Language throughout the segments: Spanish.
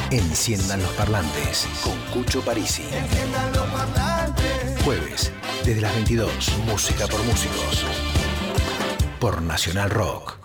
Enciendan los parlantes con Cucho Parisi. Enciendan los parlantes. Jueves, desde las 22, Música por Músicos. Por Nacional Rock.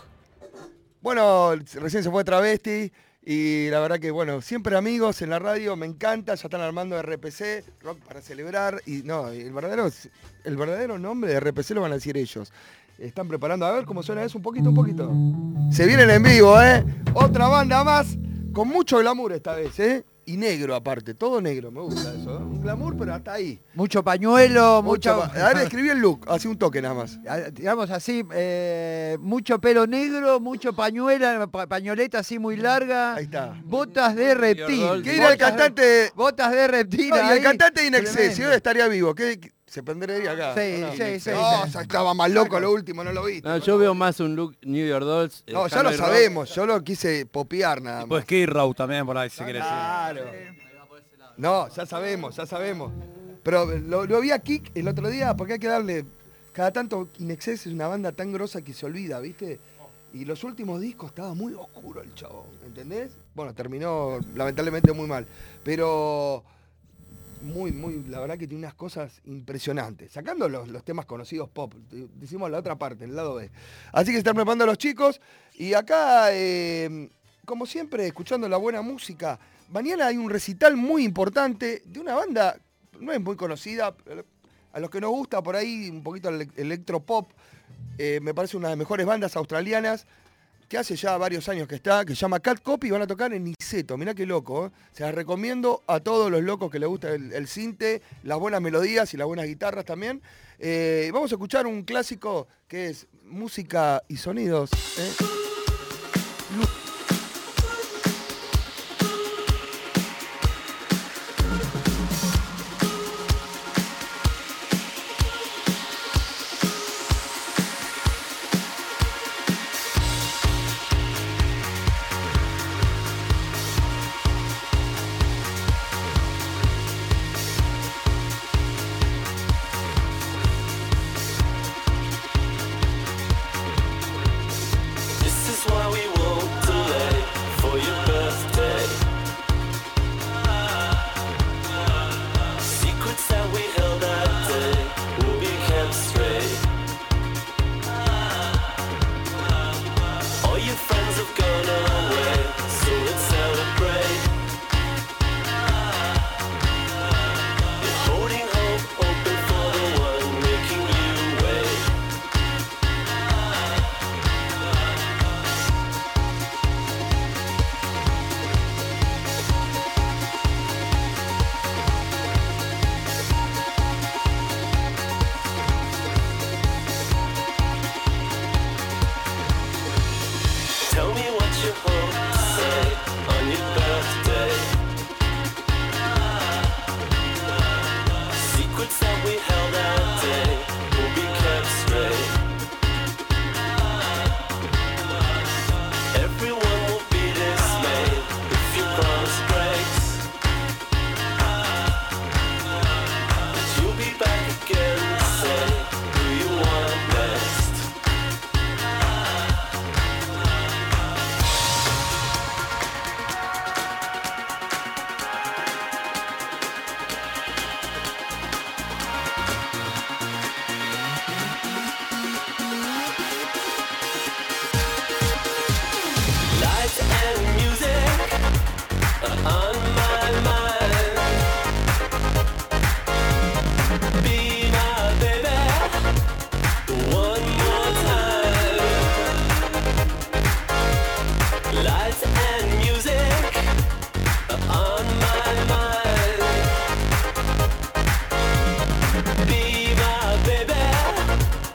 Bueno, recién se fue Travesti y la verdad que, bueno, siempre amigos en la radio, me encanta, ya están armando RPC, Rock para Celebrar, y no, el verdadero nombre de RPC lo van a decir ellos. Están preparando, a ver cómo suena eso, un poquito. Se vienen en vivo, otra banda más, con mucho glamour esta vez, y negro aparte, todo negro, me gusta eso, un glamour pero hasta ahí. Mucho pañuelo, mucho... Ahora escribí el look, así un toque nada más. Digamos así, mucho pelo negro, mucho pañoleta así muy larga. Ahí está. Botas de reptil. ¿Qué era el cantante? Botas de reptil. No, y ahí, el cantante de Inexcess, tremendo. si hoy estaría vivo, ¿qué? Se prendería acá. Sí. No, estaba más loco lo último, no lo vi. No, yo veo más un look New York Dolls. No, ya lo sabemos, yo lo quise popear nada más. Pues Kid Row también por ahí, si querés. Claro. No, ya sabemos. Pero lo vi a Kik el otro día porque hay que darle... Cada tanto Inexcess es una banda tan grosa que se olvida, ¿viste? Y los últimos discos estaba muy oscuro el chabón, ¿entendés? Bueno, terminó lamentablemente muy mal. Pero... Muy, la verdad que tiene unas cosas impresionantes. Sacando los temas conocidos pop, decimos la otra parte, el lado B. Así que se están preparando los chicos. Y acá, como siempre, escuchando la buena música. Mañana hay un recital muy importante de una banda, no es muy conocida, a los que nos gusta por ahí un poquito el electropop. Me parece una de las mejores bandas australianas, que hace ya varios años que está, que se llama Cat Copy, y van a tocar en Niceto. Mirá qué loco, Se las recomiendo a todos los locos que les gusta el sinte, las buenas melodías y las buenas guitarras también. Vamos a escuchar un clásico que es Música y Sonidos.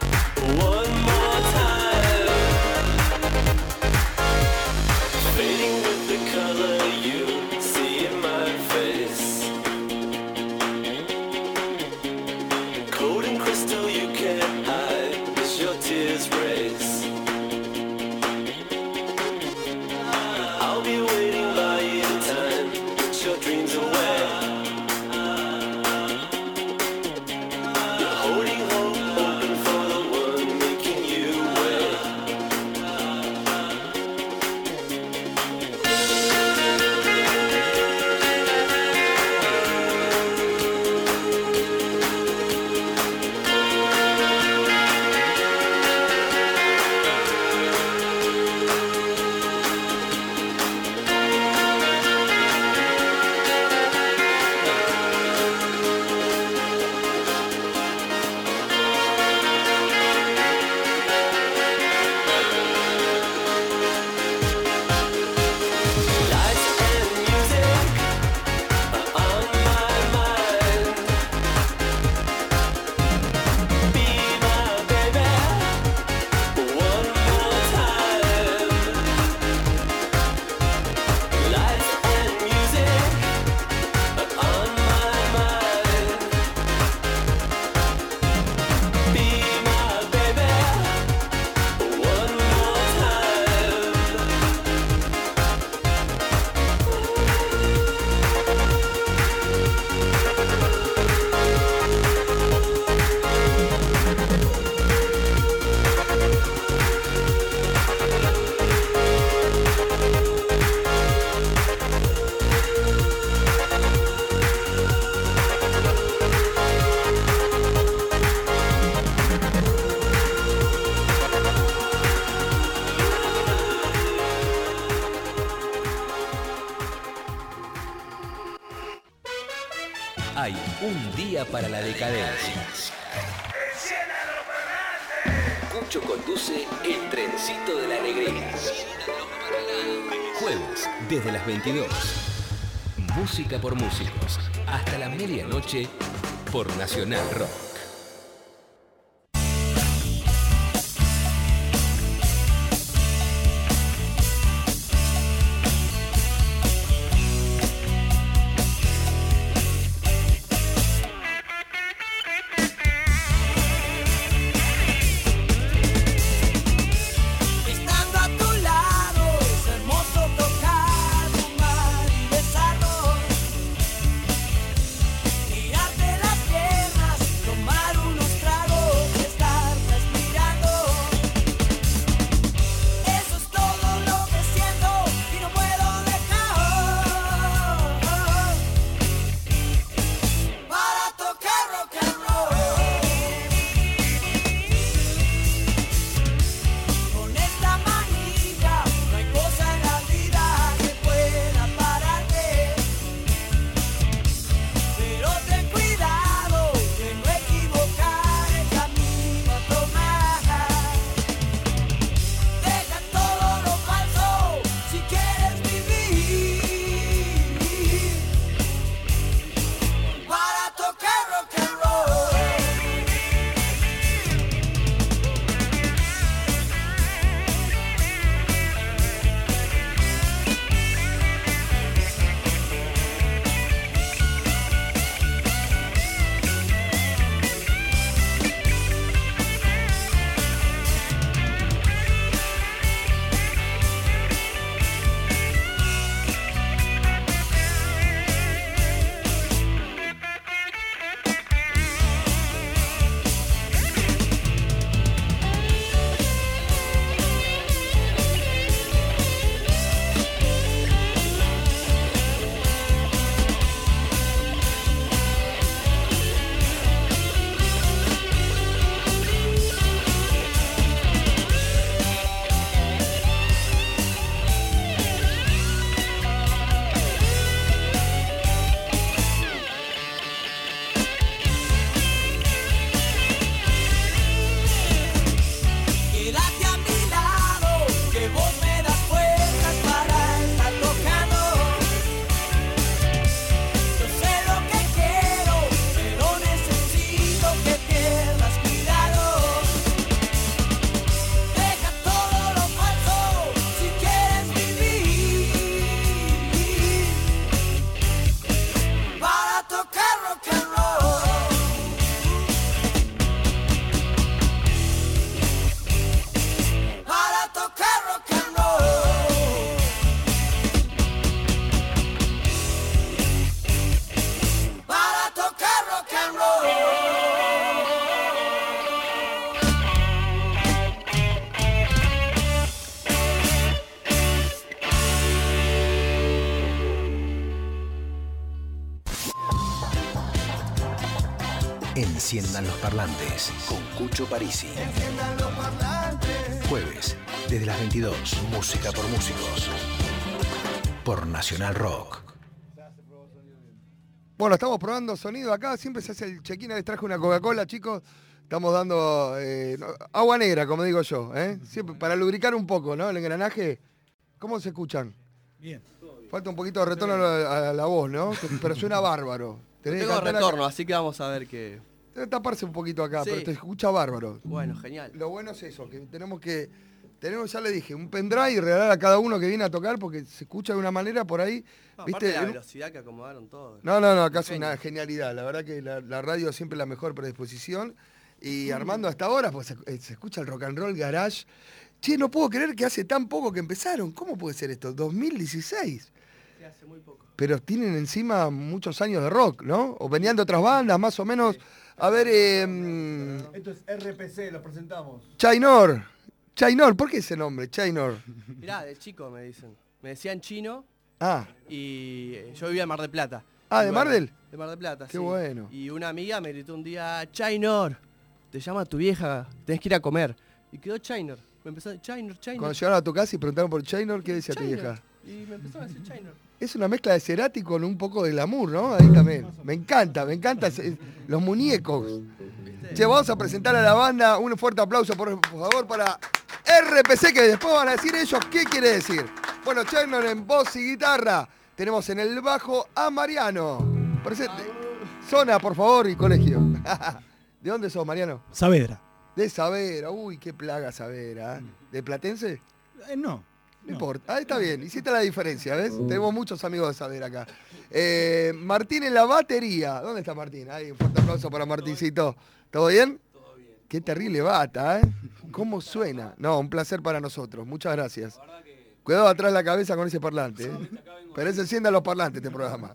Fading hay un día para la decadencia. Cucho conduce El Trencito de la Alegría. Jueves, desde las 22. Música por músicos. Hasta la medianoche por Nacional Rock. Enciendan los parlantes con Cucho Parisi. Jueves, desde las 22, Música por músicos. Por Nacional Rock. Bueno, estamos probando sonido acá. Siempre se hace el check-in. Les traje una Coca-Cola, chicos. Estamos dando agua negra, como digo yo. Siempre para lubricar un poco, ¿no? El engranaje. ¿Cómo se escuchan? Bien. Falta un poquito de retorno a la voz, ¿no? Pero suena bárbaro. Tengo retorno, así que vamos a ver qué... Debe taparse un poquito acá, Sí. pero te escucha bárbaro. Bueno, genial. Lo bueno es eso, que tenemos, ya le dije, un pendrive y regalar a cada uno que viene a tocar porque se escucha de una manera por ahí. No, ¿viste? aparte de la velocidad que acomodaron todo. No, acá es una genialidad. La verdad que la radio siempre la mejor predisposición. Y Armando hasta ahora, pues se escucha el rock and roll garage. Che, no puedo creer que hace tan poco que empezaron. ¿Cómo puede ser esto? 2016. Sí, hace muy poco. Pero tienen encima muchos años de rock, ¿no? O venían de otras bandas, más o menos. Sí. A ver, esto es RPC, lo presentamos. Chainor, ¿por qué ese nombre? Chainor. Mirá, de chico me dicen. Me decían chino. Ah. Y yo vivía en Mar del Plata. Ah, ¿de Mar del? De Mar del Plata, Qué sí. bueno. Y una amiga me gritó un día, Chainor, te llama tu vieja, tenés que ir a comer. Y quedó Chainor. Me empezó a decir, Chainor. Cuando llegaron a tu casa y preguntaron por Chainor, ¿qué decía tu Chainor. vieja? Y me empezó a decir Chainor. Es una mezcla de Cerati con un poco de glamour, ¿no? Ahí también. Me encanta los muñecos. Che, vamos a presentar a la banda. Un fuerte aplauso, por favor, para RPC, que después van a decir ellos qué quiere decir. Bueno, Chainor en voz y guitarra. Tenemos en el bajo a Mariano. Presente. Zona, por favor, y colegio. ¿De dónde sos, Mariano? Saavedra. De Saavedra. Uy, qué plaga Saavedra. ¿De Platense? No. No importa. Ah, está bien. Hiciste la diferencia, ¿ves? Tenemos muchos amigos de Saavedra acá. Martín en la batería. ¿Dónde está Martín? Ahí, un fuerte aplauso para Martincito. ¿Todo bien? Todo bien. Qué terrible bata, ¿eh? ¿Cómo suena? No, un placer para nosotros. Muchas gracias. Cuidado atrás la cabeza con ese parlante, ¿eh? Pero se enciendan los parlantes este programa.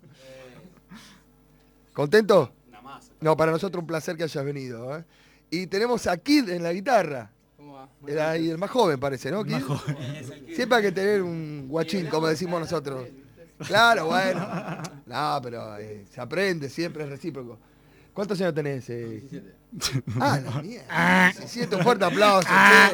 ¿Contento? No, para nosotros un placer que hayas venido, ¿eh? Y tenemos a Kid en la guitarra. ¿Cómo va? Era ahí el más joven, parece, ¿no, Kid? Más joven. Siempre hay que tener un guachín, como decimos nosotros. Claro, bueno. No, pero se aprende, siempre es recíproco. ¿Cuántos años tenés? 17. Ah, la mierda. 17, un fuerte aplauso. ¿A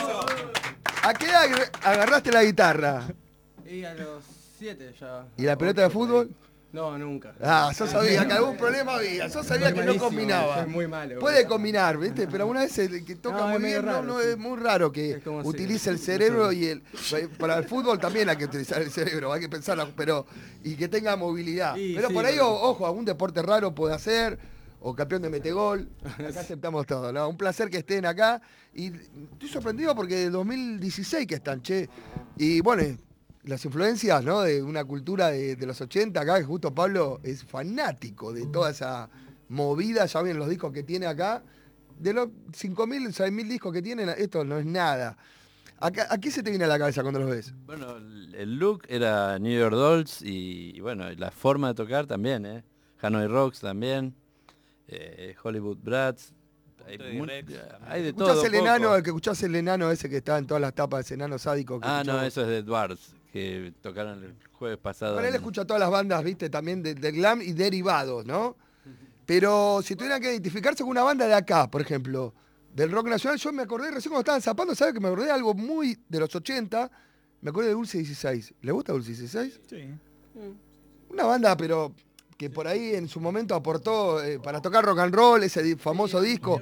qué edad agarraste la guitarra? Y a los 7 ya. ¿Y la pelota de fútbol? No, nunca. Ah, yo sabía que algún problema había. Yo sabía que no combinaba. Es muy malo. Puede combinar, ¿viste? Pero una vez el que toca muy bien, no es muy raro que utilice el cerebro y para el fútbol también hay que utilizar el cerebro, hay que pensarlo, pero y que tenga movilidad. Pero por ahí, ojo, algún deporte raro puede hacer, o campeón de metegol. Acá aceptamos todo, ¿no? Un placer que estén acá. Y estoy sorprendido porque de 2016 que están, che. Y bueno, las influencias, ¿no? De una cultura de los 80 acá, que justo Pablo es fanático de toda esa movida. Ya ven los discos que tiene acá. De los 5.000, 6.000 discos que tienen, esto no es nada. ¿A qué se te viene a la cabeza cuando los ves? Bueno, el look era New York Dolls y bueno, la forma de tocar también, ¿eh? Hanoi Rocks también, Hollywood Brats. Hay de todo. ¿Escuchás el enano, el que escuchás el enano ese que está en todas las tapas, ese enano sádico? Ah, no, eso es de Edwards, que tocaron el jueves pasado. Bueno, él escucha todas las bandas, viste, también del glam y derivados, ¿no? Pero si tuvieran que identificarse con una banda de acá, por ejemplo, del rock nacional, yo me acordé recién cuando estaban zapando, ¿sabes? Que me acordé de algo muy de los 80, me acordé de Dulce 16. ¿Le gusta Dulce 16? Sí. Una banda, pero que por ahí en su momento aportó para tocar rock and roll, ese famoso disco.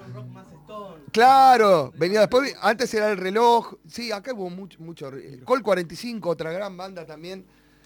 Claro, venía después, antes era El Reloj, sí, acá hubo mucho. Col 45, otra gran banda también,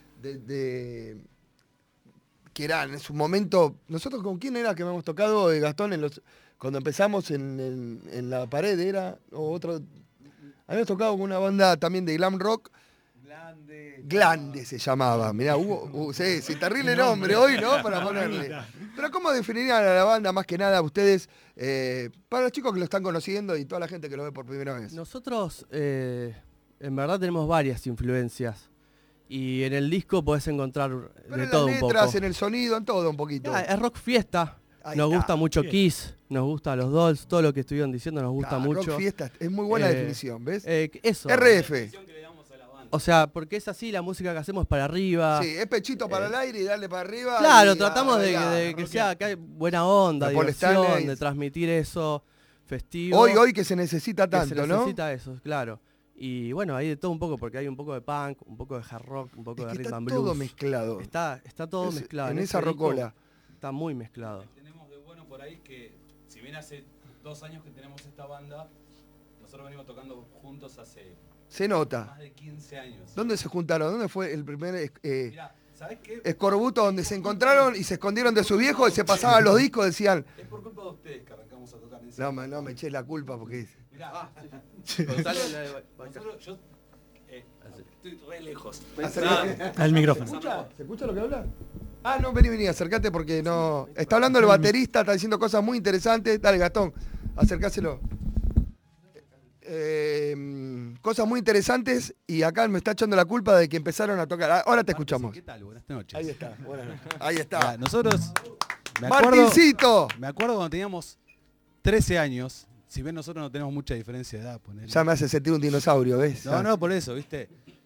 que era en su momento, nosotros con quién era que hemos tocado, Gastón, cuando empezamos en la pared, era otro, habíamos tocado con una banda también de glam rock, Glande se llamaba, mirá, sí, terrible nombre hoy, ¿no? Para ponerle. Pero ¿cómo definirían a la banda más que nada ustedes, para los chicos que lo están conociendo y toda la gente que lo ve por primera vez? Nosotros, en verdad, tenemos varias influencias. Y en el disco podés encontrar de todo un poco. En las letras, en el sonido, en todo un poquito. Es rock fiesta. Nos gusta mucho Kiss, nos gusta los Dolls, todo lo que estuvieron diciendo nos gusta mucho. Rock fiesta, es muy buena definición, ¿ves? Eso. RF. O sea, porque es así, la música que hacemos para arriba. Sí, es pechito para el aire y darle para arriba. Claro, tratamos de que sea, que hay buena onda, diversión, de transmitir eso, festivo. Hoy que se necesita tanto, ¿no? Se necesita eso, claro. Y bueno, hay de todo un poco, porque hay un poco de punk, un poco de hard rock, un poco de rhythm and blues. Está todo mezclado. Está todo mezclado. En esa rocola. Está muy mezclado. Tenemos de bueno por ahí que, si bien hace 2 años que tenemos esta banda, nosotros venimos tocando juntos hace... Se nota. Más de 15 años. ¿Dónde se juntaron? ¿Dónde fue el primer Mirá, ¿sabés qué? escorbuto donde se encontraron y se escondieron de su viejo y se pasaban los discos? Decían... Es por culpa de ustedes que arrancamos a tocar en ese No me eché la culpa porque... Mirá, yo estoy re lejos. Al micrófono. ¿Se escucha lo que habla? Ah, no, vení, acércate porque no... Está hablando el baterista, está diciendo cosas muy interesantes. Dale, Gastón, acercáselo. Cosas muy interesantes y acá me está echando la culpa de que empezaron a tocar. Ahora te escuchamos. ¿Qué tal? Buenas noches. Ahí está, buenas noches. Ahí está. Nosotros, Martincito. me acuerdo cuando teníamos 13 años, si bien nosotros no tenemos mucha diferencia de edad, ponele. Ya me hace sentir un dinosaurio, ¿ves? No, por eso, ¿viste?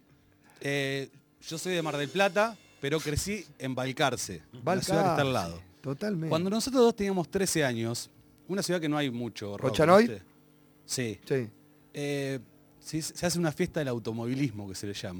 Yo soy de Mar del Plata, pero crecí en Balcarce, la ciudad que está al lado. Totalmente. Cuando nosotros dos teníamos 13 años, una ciudad que no hay mucho rock, ¿Cochanoy? ¿viste? Sí. Sí. Se hace una fiesta del automovilismo, que se le llama.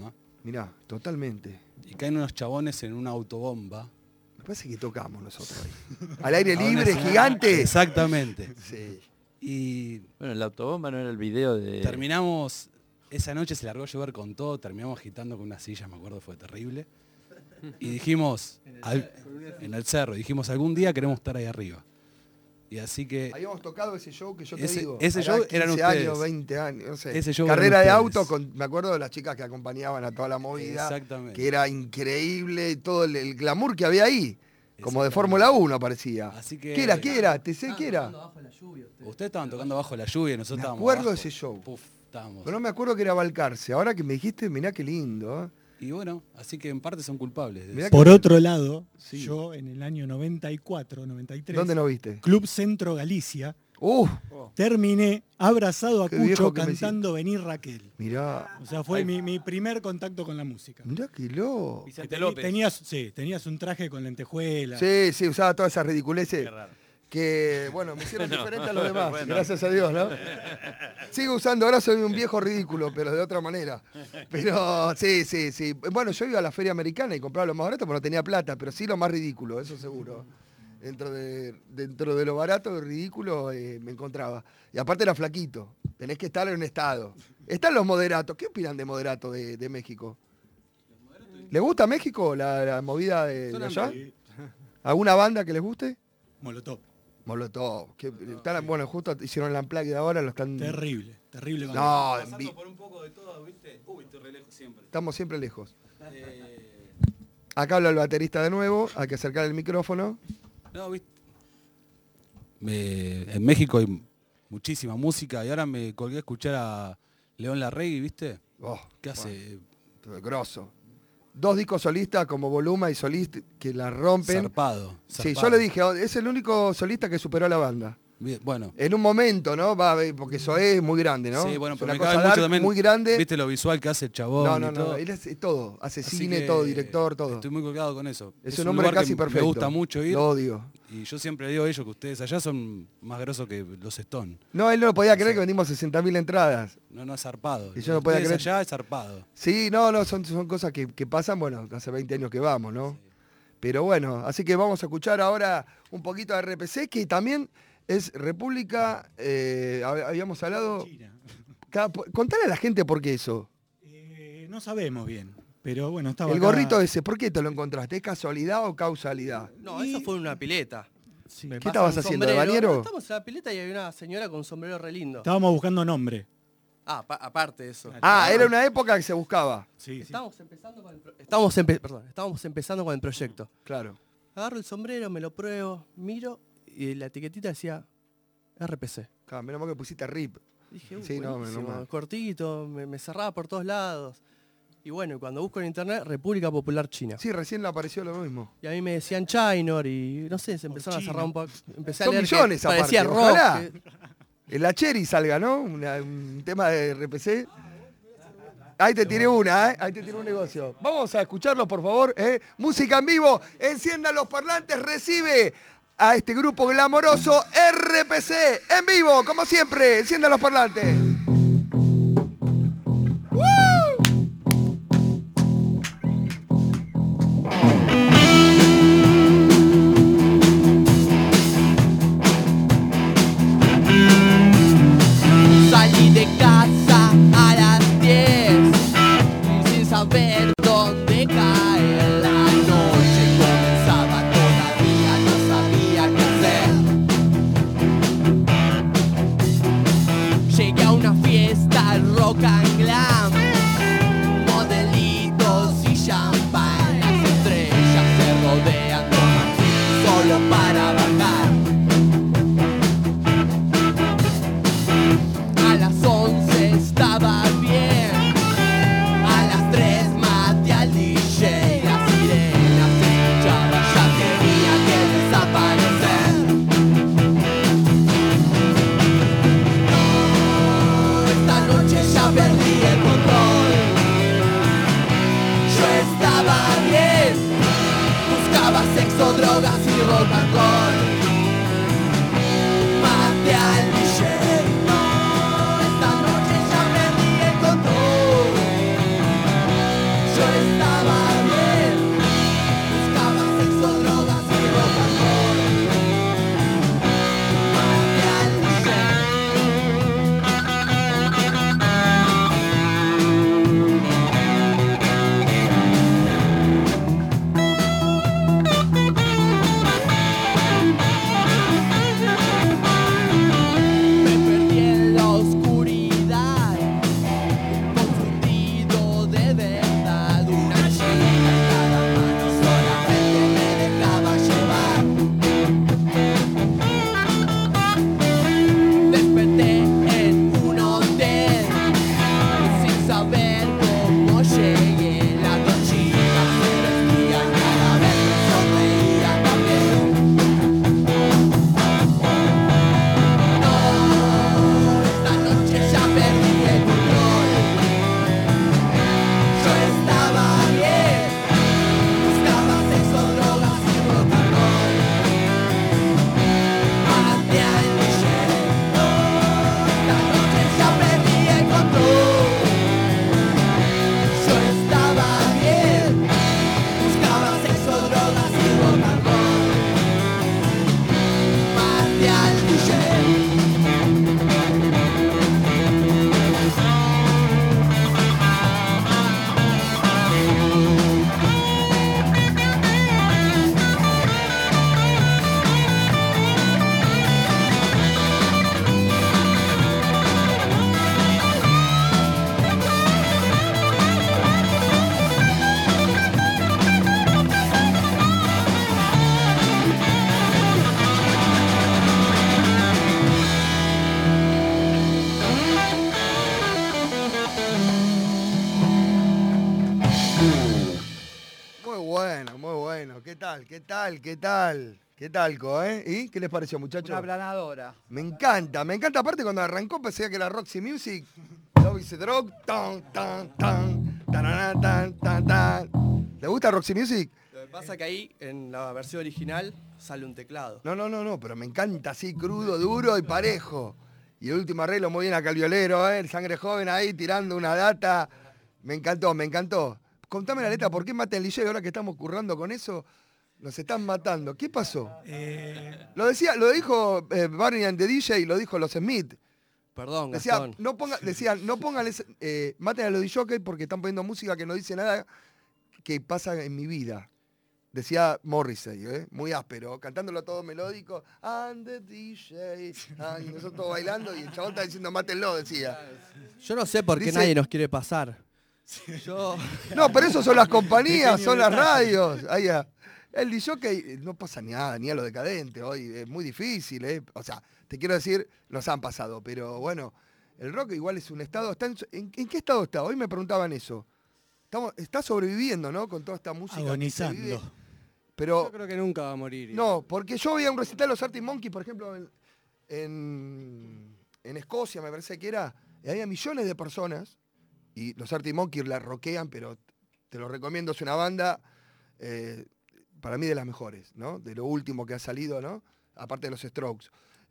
Mirá, totalmente. Y caen unos chabones en una autobomba. Me parece que tocamos nosotros ahí. Al aire libre, gigante. Exactamente. Sí. Y Bueno, el autobomba no era el video de... terminamos, esa noche se largó a llover con todo, terminamos agitando con una silla, me acuerdo, fue terrible. Y dijimos, en el cerro, dijimos, algún día queremos estar ahí arriba. Y así que... Habíamos tocado ese show que yo te Ese- digo. ese hará show eran 15 ustedes. años, 20 años, no sé. Ese show Carrera de eran auto, ustedes. me acuerdo de las chicas que acompañaban a toda la movida. Exactamente. Que era increíble, todo el glamour que había ahí. Como de Exactamente. Fórmula 1 parecía. Así que- ¿Qué era? ¿Qué era? ¿Te sé qué era? Ustedes estaban tocando bajo la lluvia y nosotros Me estábamos acuerdo abajo. de ese show. Puf, estábamos. Pero no me acuerdo que era Balcarce. Ahora que me dijiste, mirá qué lindo. ¿Eh? Y bueno, así que en parte son culpables. Mirá Por otro lado, Sí. yo en el año 94, 93, ¿Dónde no viste? Club Centro Galicia, terminé abrazado a Qué viejo Cucho que me cantando Venir Raquel. Mirá. O sea, fue mi primer contacto con la música. Mirá qué loco. Vicente López. Tenías un traje con lentejuelas. Sí, usaba todas esas ridiculeces. Que, bueno, me hicieron diferente a los demás, gracias a Dios, ¿no? Sigo usando, ahora soy un viejo ridículo, pero de otra manera. Pero sí. Bueno, yo iba a la feria americana y compraba lo más barato, pero no tenía plata, pero sí lo más ridículo, eso seguro. Dentro de lo barato y ridículo me encontraba. Y aparte era flaquito, tenés que estar en un estado. Están los moderatos, ¿qué opinan de moderato de México? ¿Les gusta México, la movida de allá? ¿Alguna banda que les guste? Molotov. Molotov. Bueno, justo hicieron el unplugged de ahora, lo están... Terrible banda. No, Pasando por un poco de todo, ¿viste? Uy, estoy re lejos siempre. estamos siempre lejos. Acá habla el baterista de nuevo, hay que acercar el micrófono. No, ¿viste? En México hay muchísima música y ahora me colgué a escuchar a León Larregui, ¿viste? Oh, ¿Qué hace? grosso. 2 discos solistas como Voluma y Solista que la rompen. Zarpado. Sí, yo le dije, es el único solista que superó a la banda. Bien, bueno. En un momento, ¿no? Porque eso es muy grande, ¿no? Sí, bueno, Es pero una me cabe cosa mucho dark, también. muy grande. ¿Viste lo visual que hace el chabón? No, y todo? él hace todo. Hace Así cine, que todo, director, todo. Estoy muy colgado con eso. Es un hombre lugar casi que perfecto. Me gusta mucho ir. Lo odio. Y yo siempre digo a ellos que ustedes allá son más grosos que los Stone. No, él no lo podía creer que vendimos 60.000 entradas. No es zarpado. Y yo no podía Ustedes creer. allá es zarpado. Sí, no, son cosas que pasan, bueno, hace 20 años que vamos, ¿no? Sí. Pero bueno, así que vamos a escuchar ahora un poquito de RPC, que también es República, habíamos hablado... Contale a la gente por qué eso. No sabemos bien, pero bueno, estaba El acá. gorrito ese, ¿por qué te lo encontraste? ¿Es casualidad o causalidad? No, eso fue en una pileta. ¿Qué estabas haciendo, de bañero? No, estamos en la pileta y había una señora con un sombrero re lindo. Estábamos buscando nombre. Aparte de eso. Era una época que se buscaba. Sí. Estábamos empezando con estábamos empezando con el proyecto. Claro. Agarro el sombrero, me lo pruebo, miro y la etiquetita decía RPC. Claro, menos mal que pusiste RIP. Dije, sí, buenísimo, cortito, me cerraba por todos lados. Y bueno, cuando busco en internet, República Popular China. Sí, recién le apareció lo mismo. Y a mí me decían Chinor y no sé, se empezaron a cerrar un poco. Empecé a Son leer millones que aparte, parecía rock. ojalá. que- En la Cherry salga, ¿no? Un tema de RPC. Ahí te tiré una, ¿eh? Ahí te tiré un negocio. Vamos a escucharlo, por favor. Música en vivo. Enciendan los parlantes. Recibe a este grupo glamoroso RPC en vivo, como siempre. Enciendan los parlantes. Salí de casa a las 10 sin saber dónde cae la noche. Comenzaba todavía, no sabía qué hacer. Llegué a una fiesta rock and glam, modelitos y champán. Las estrellas se rodean solo para bajar. A las 11 estaba bien, a las 3 maté al DJ. Las sirenas se escuchaban, ya tenía que desaparecer. No, esta noche ya perdí el control. Yo estaba bien, buscaba sexo, drogas y rock and roll. Maté al DJ. Yo estaba bien. Buscaba sexo, drogas y rock and roll. Maté al DJ. Me perdí en la oscuridad, confundido de verdad. Una chica en cada mano solamente me dejaba llevar. Desperté en un hotel, sin saber cómo llegué. Las dos chicas se vestían, cada vez me sonreían también. Esta noche ya perdí el control. Yo estaba bien, buscaba sexo, drogas y rock and roll. Maté al DJ. Esta noche ya perdí el control. Yo estaba bien, buscaba sexo, drogas y rock and roll. Maté al DJ. Muy bueno, muy bueno. ¿Qué tal? ¿Qué tal? ¿Qué tal? ¿Qué tal, ¿Y qué les pareció, muchachos? Una aplanadora. Me encanta. Aparte cuando arrancó pensé que era Roxy Music. Love is a Drug. Tan, tan, tan, tararán, tan, tan, tan. ¿Te gusta Roxy Music? Lo que pasa que ahí, en la versión original, sale un teclado. No, pero me encanta así, crudo, duro y parejo. Y el último arreglo muy bien acá el violero, el Sangre Joven ahí tirando una data. Me encantó, me encantó. Contame la letra, ¿por qué matan al DJ ahora que estamos currando con eso? Nos están matando. ¿Qué pasó? Lo dijo Barney and the DJ, lo dijo los Smith. Perdón, Decían, Gastón. no pongan maten a los DJs porque están poniendo música que no dice nada que pasa en mi vida. Decía Morrissey, muy áspero, cantándolo todo melódico. And the DJ. Y nosotros todos bailando y el chabón está diciendo mátenlo, decía. Yo no sé por qué nadie nos quiere pasar. Yo... No, pero eso son las compañías, son las radios. El DJ no pasa nada, ni a lo decadente hoy. Es muy difícil, O sea, te quiero decir, nos han pasado. Pero bueno, el rock igual es un estado. ¿En qué estado está? Hoy me preguntaban eso. Está sobreviviendo, ¿no? Con toda esta música. Agonizando. Pero, yo creo que nunca va a morir. No, porque yo veía un recital de los Arctic Monkeys, por ejemplo, en Escocia, me parece que era. Y había millones de personas. Y los Arctic Monkeys la rockean, pero te lo recomiendo, es una banda, para mí de las mejores, ¿no? De lo último que ha salido, ¿no? Aparte de los Strokes.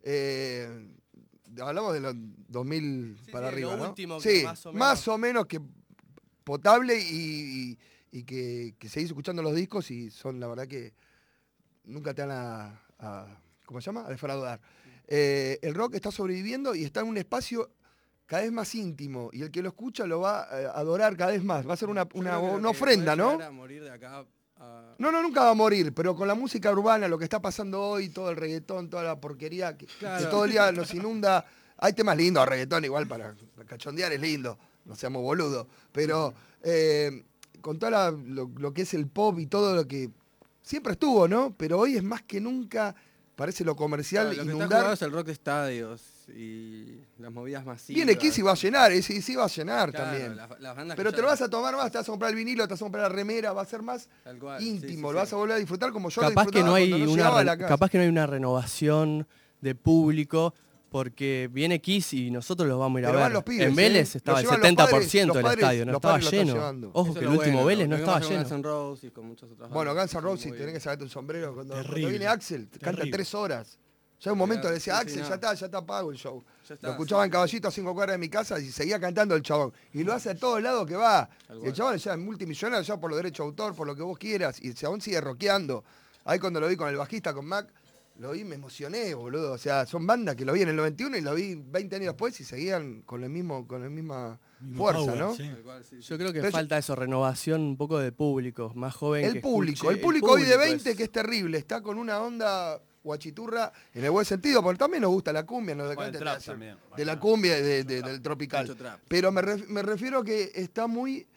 Hablamos de los 2000 para arriba, lo ¿no? último que más o menos que potable y que seguís escuchando los discos y son, la verdad que nunca te van a ¿cómo se llama? A defraudar. El rock está sobreviviendo y está en un espacio cada vez más íntimo y el que lo escucha lo va a adorar cada vez más. Va a ser una ofrenda, ¿no? Morir de acá No, nunca va a morir, pero con la música urbana, lo que está pasando hoy, todo el reggaetón, toda la porquería que todo el día nos inunda. Hay temas lindos, reggaetón igual para cachondear es lindo, no seamos boludos. Pero con todo lo que es el pop y todo lo que siempre estuvo, ¿no? Pero hoy es más que nunca, parece lo comercial, lo que inundar. está jugado es el rock de estadios y las movidas masivas. Viene Kiss y va a llenar, sí va a llenar Claro, también. las bandas Pero que te lo ya- vas a tomar más, te vas a comprar el vinilo, te vas a comprar la remera, va a ser más Tal cual, íntimo, sí, lo vas a volver a disfrutar como yo lo capaz que disfrutaba no hay cuando una llegaba a la casa. capaz que no hay una renovación de público porque viene Kiss y nosotros los vamos a ir a Pero van ver. los pibes, En Vélez ¿eh? estaba Los el llevan los 70% padres, del estadio, no los estaba padres lo están lleno. llevando. Ojo Eso que es el lo último bueno, Vélez no lo que estaba pasa con lleno. Guns N' Roses y con muchas otras Bueno, bandas. Guns N' Roses, Muy tenés bien. que sacarte un sombrero. Cuando Terrible. viene Axel, canta Terrible. 3 horas. Ya un momento decía, Axel, ya está pago el show. Lo escuchaba en Caballito a 5 cuadras de mi casa y seguía cantando el chabón. Y lo hace a todos lados que va. Y el chabón ya es multimillonario, ya por los derechos de autor, por lo que vos quieras. Y el chabón sigue rockeando. Ahí cuando lo vi con el bajista, con Mac, lo vi, me emocioné, boludo. O sea, son bandas que lo vi en el 91 y lo vi 20 años después y seguían con la misma fuerza, power, ¿no? sí. Yo creo que falta eso, renovación un poco de público, más joven. El público hoy de 20 que es terrible, está con una onda guachiturra en el buen sentido, porque también nos gusta la cumbia, nos decanta de la cumbia y del tropical. Pero me refiero que está muy...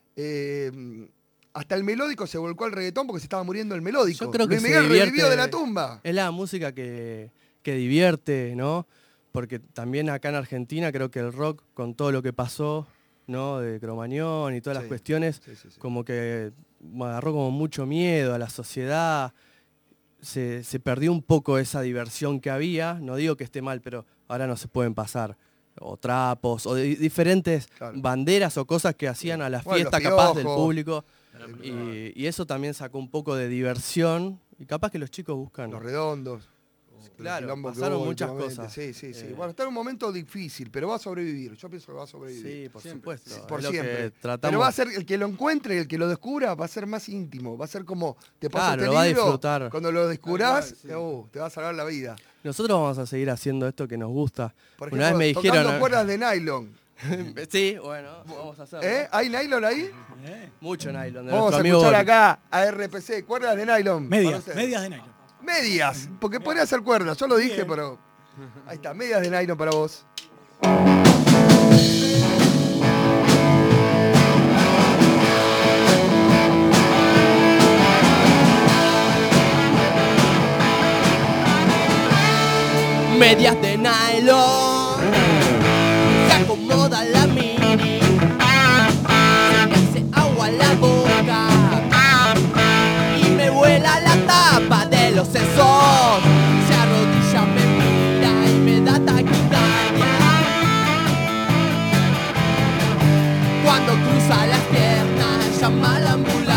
hasta el melódico se volcó al reggaetón porque se estaba muriendo el melódico. Yo creo que Luis Miguel revivió de la tumba. Es la música que divierte, ¿no? Porque también acá en Argentina creo que el rock, con todo lo que pasó, ¿no? De Cromañón y todas las cuestiones, como que agarró como mucho miedo a la sociedad. Se perdió un poco esa diversión que había. No digo que esté mal, pero ahora no se pueden pasar o trapos o diferentes banderas o cosas que hacían a la fiesta capaz del público. Y eso también sacó un poco de diversión y capaz que los chicos buscan... Los Redondos. Claro, pasaron muchas cosas. Sí. Bueno, está en un momento difícil, pero va a sobrevivir. Yo pienso que va a sobrevivir. Sí, por supuesto. Por siempre. Pero va a ser, el que lo encuentre, el que lo descubra, va a ser más íntimo. Va a ser como, te pasa este lo va a libro, disfrutar. cuando lo descubrás, te va a salvar la vida. Nosotros vamos a seguir haciendo esto que nos gusta. Por ejemplo, una vez me dijeron... tocando cuerdas de nylon. Sí, bueno, vamos a hacerlo. ¿Hay nylon ahí? Mucho nylon. Vamos a escuchar acá a RPC, cuerdas de nylon. Medias de nylon. Medias, porque podría ser cuerdas, yo lo dije, pero... Ahí está, medias de nylon para vos. Medias de nylon, se acomoda la mini, se me hace agua la boca y me vuela la tapa de los sesos. Se arrodilla, me mira y me da taquicardia. Cuando cruza las piernas, llama a la ambulancia.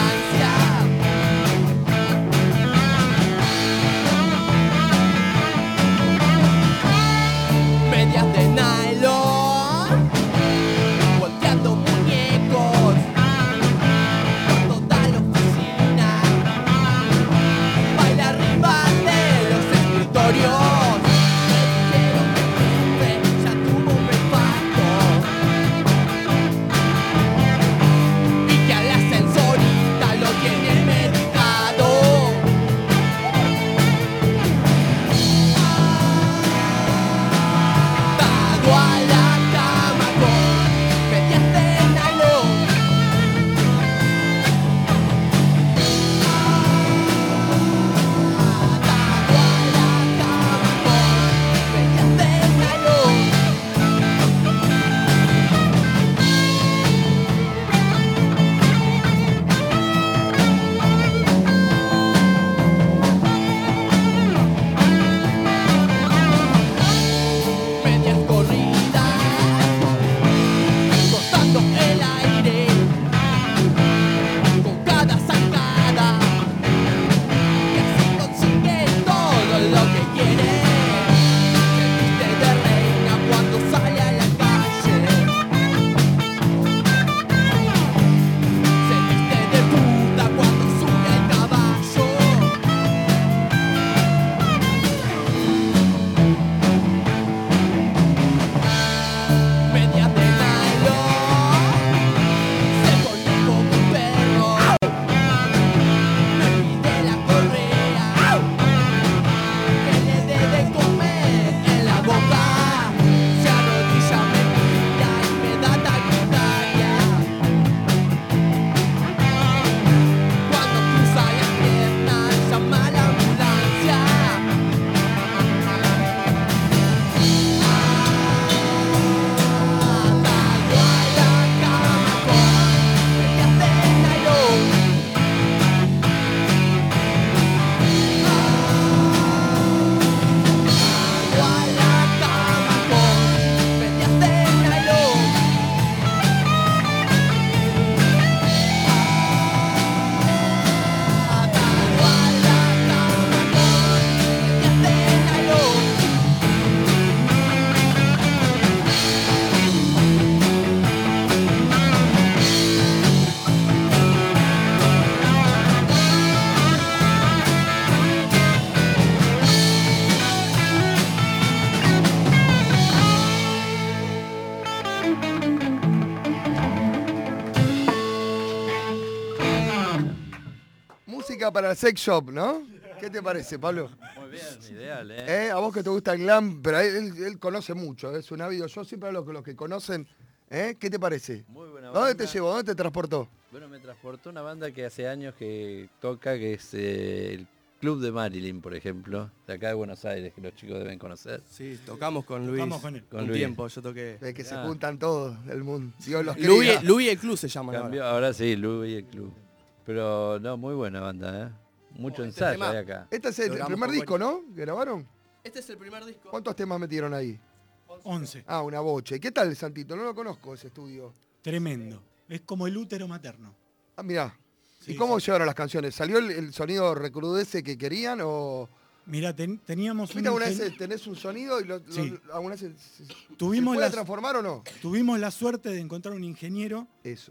música para el sex shop, ¿no? ¿Qué te parece, Pablo? Muy bien, ideal, ¿eh? A vos que te gusta el glam, pero él conoce mucho, es un ávido. Yo siempre hablo con los que conocen. ¿Qué te parece? Muy buena ¿Dónde banda. te llevó? ¿Dónde te transportó? Bueno, me transportó una banda que hace años que toca, que es el Club de Marilyn, por ejemplo, de acá de Buenos Aires, que los chicos deben conocer. Sí, tocamos con Luis. Tocamos con él. Un Luis. tiempo, yo toqué. Que se juntan todos del mundo. Dios los Louis quería. Louis el Club se llama Cambió, ahora. ahora sí, Louis y el Club. Pero no, muy buena banda, ¿eh? Mucho ensayo tema- hay acá. Este es el Logramos primer con disco, ¿no? ¿Que grabaron? Este es el primer disco. ¿Cuántos temas metieron ahí? 11. Ah, una bocha. ¿Y qué tal, Santito? No lo conozco ese estudio. Tremendo. Es como el útero materno. Ah, mirá. ¿Y Sí, cómo sí. llevaron las canciones? ¿Salió el sonido recrudece que querían o...? Mira, teníamos ¿Viste alguna ingen- vez tenés un sonido y Sí. alguna vez Tuvimos ¿se puede las- transformar o no? Tuvimos la suerte de encontrar un ingeniero Eso.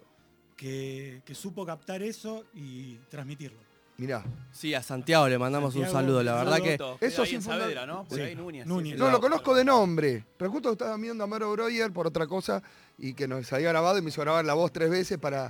que supo captar eso y transmitirlo. Mirá. Sí, a Santiago le mandamos un Santiago, saludo. La verdad que Eso ahí sí en fue una- Saavedra, ¿no? Por Sí. ahí Núñez. Núñez. No, lo conozco de nombre, pero justo estaba viendo a Maro Breuer por otra cosa y que nos había grabado y me hizo grabar la voz 3 veces para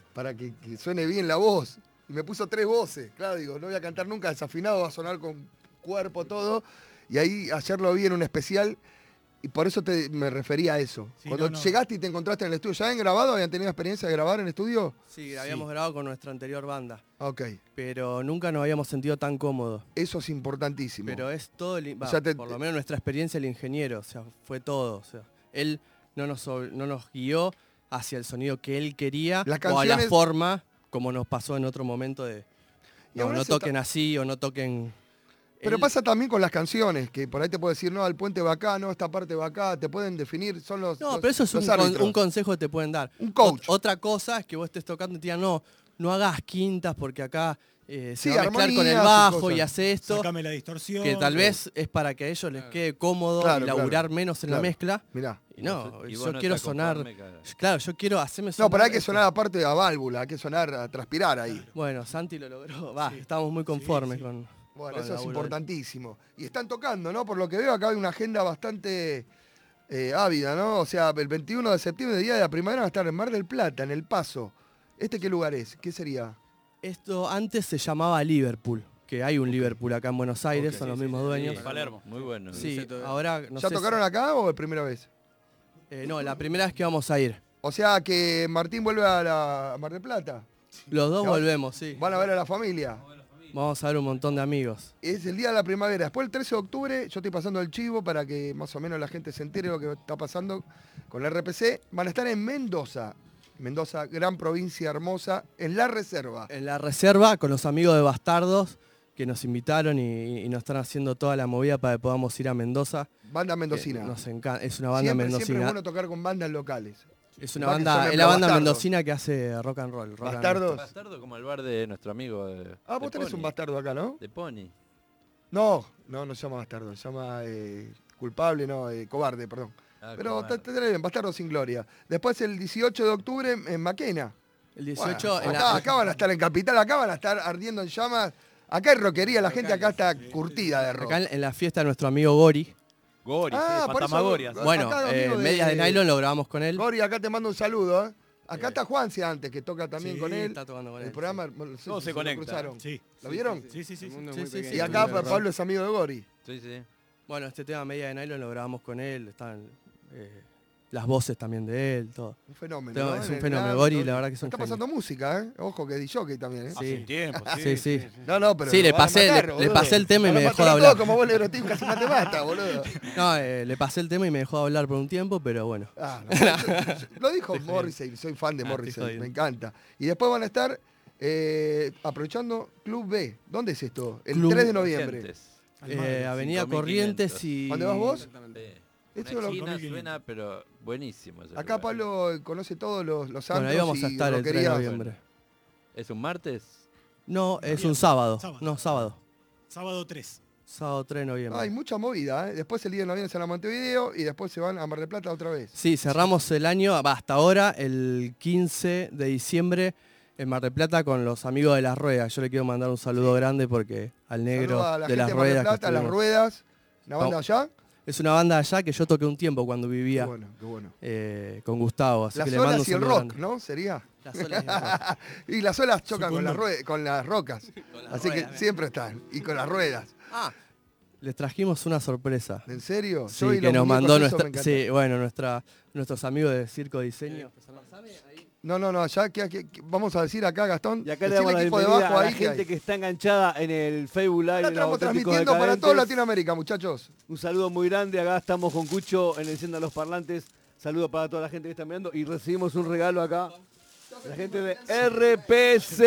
que suene bien la voz. Y me puso 3 voces. Claro, digo, no voy a cantar nunca desafinado, va a sonar con cuerpo, todo. Y ahí ayer lo vi en un especial y por eso me refería a eso. Sí, Cuando no. llegaste y te encontraste en el estudio, ¿ya habían grabado? ¿Habían tenido experiencia de grabar en estudio? sí, habíamos grabado con nuestra anterior banda. Ok, Pero nunca nos habíamos sentido tan cómodos. eso es importantísimo. Pero es todo, O sea, por lo menos nuestra experiencia el ingeniero, o sea, fue todo. O sea, él no nos guió hacia el sonido que él quería Las o a la canciones- forma como nos pasó en otro momento de Y no, aún no así toquen así o no toquen. Pero Él- pasa también con las canciones, que por ahí te puedo decir, no, el puente va acá, no, esta parte va acá, te pueden definir, son los No, los- pero eso es los un árbitros. consejo que te pueden dar. Un coach. Otra cosa es que vos estés tocando y te digan, no hagas quintas porque acá se Sí, va a mezclar con el armonías y bajo cosas. y hace esto. Sácame la distorsión. Que tal vez es para que a ellos les quede cómodo Claro, y laburar claro, menos en claro. la mezcla. Mirá. Y no, Y vos yo no quiero estás sonar. conforme, cara. Claro, yo quiero hacerme No, sonar. pero hay que esto. sonar aparte a válvula, hay que sonar a transpirar ahí. Bueno, Santi lo logró. Va, estamos muy conformes con. Bueno, con eso es laburo. importantísimo. Y están tocando, ¿no? Por lo que veo acá hay una agenda bastante ávida, ¿no? O sea, el 21 de septiembre, día de la primavera, van a estar en Mar del Plata, en El Paso. ¿Este qué lugar es? ¿Qué sería? Esto antes se llamaba Liverpool, que hay un Liverpool acá en Buenos Aires, son los mismos dueños. Sí, Palermo. Muy bueno. Sí, ahora no ¿Ya sé tocaron acá o es primera vez? no, la primera vez que vamos a ir. O sea que Martín vuelve a Mar del Plata. Los dos ¿No? volvemos, sí. Van a ver a la familia. Vamos a ver un montón de amigos. Es el día de la primavera. Después el 13 de octubre, yo estoy pasando el chivo para que más o menos la gente se entere de lo que está pasando con la RPC. Van a estar en Mendoza. Mendoza, gran provincia hermosa, en La Reserva. En la reserva con los amigos de Bastardos que nos invitaron y nos están haciendo toda la movida para que podamos ir a Mendoza. Banda mendocina. Nos encanta, es una banda Siempre es mendocina. bueno tocar con bandas locales. Es una Va que son banda, de es la banda Bastardos. mendocina que hace rock and roll. rock and Bastardos. Bastardo como el bar de nuestro amigo. Ah, vos de tenés un Pony. bastardo acá, ¿no? De Pony. No se llama bastardo, se llama culpable, no, cobarde, perdón. Ah, Pero cobarde. te tenés bien, bastardo sin gloria. Después el 18 de octubre en Maquena. El 18 Bueno, en acá van a estar en Capital, acá van a estar ardiendo en llamas. Acá hay rockería, la gente acá está curtida de rock. acá en la fiesta de nuestro amigo Gori. Gori, Ah, por eso, Fantasmagorias. Bueno, acá amigo de- Medias de Nylon lo grabamos con él. Gori, acá te mando un saludo. Acá está Juanse antes, que toca también Sí, con él. está tocando con El él, programa, bueno, no sé Todos si se lo conectan. cruzaron. Sí. ¿Lo vieron? Sí, sí, sí. Sí, sí, sí. Y acá Pablo es amigo de Gori. Sí, sí. Bueno, este tema Medias de Nylon lo grabamos con él. Están las voces también de él, todo. Un fenómeno. No, ¿no? es En un el fenómeno. glam, Gori, todo. la verdad que es un Está genio. pasando música, ¿eh? Ojo, que DJ también, ¿eh? Hace un tiempo, Sí, sí. No, pero Sí, lo le van a pasé, matar, le boludo. pasé el tema y Van me a dejó de matar a hablar. todos como vos, Neuroteam, casi no te mata, boludo. No, le pasé el tema y me dejó de hablar por un tiempo, pero bueno. Ah, no, lo dijo Morrissey, soy fan de estoy Morrissey, jodiendo. me encanta. Y después van a estar aprovechando Club B. ¿Dónde es esto? El Club 3 de noviembre. Corrientes. Avenida 5.500. Corrientes y... ¿Dónde vas vos? Sí. Esto Una lo- esquina 5.500. suena, pero buenísimo. ese Acá lugar. Pablo conoce todos los Bueno, santos ahí vamos a y estar el 3 de roquerías. noviembre. ¿Es un martes? No, es Viernes. un sábado. Sábado. No, sábado. Sábado 3. Sábado 3 de noviembre. Hay mucha movida, ¿eh? Después el día de noviembre se van a Montevideo y después se van a Mar del Plata otra vez. Sí, cerramos el año, hasta ahora, el 15 de diciembre en Mar del Plata con los amigos de Las Ruedas. Yo le quiero mandar un saludo grande porque al negro Saluda a la de gente Las de Mar del Ruedas. que Plata, Las estuvimos- Ruedas, una banda Oh. allá. es una banda allá que yo toqué un tiempo cuando vivía. Qué bueno. Con Gustavo. Así Las que le mando olas un y el saludo rock, grande. ¿no? Sería. Las olas y el rock. Y las olas chocan con las rocas. Así que ruedas, siempre están. Y con las ruedas. Les trajimos una sorpresa. ¿En serio? Sí, Yo y que los nos muñecos, mandó eso me encanta. sí, bueno, nuestros amigos de Circo Diseño. No, ya vamos a decir acá, Gastón. Y acá le damos la bienvenida a la gente que está enganchada en el Facebook Live. Ahora estamos transmitiendo para toda Latinoamérica, muchachos. Un saludo muy grande. Acá estamos con Cucho en Encienda los Parlantes. Saludo para toda la gente que está mirando. Y recibimos un regalo acá. La gente de RPC.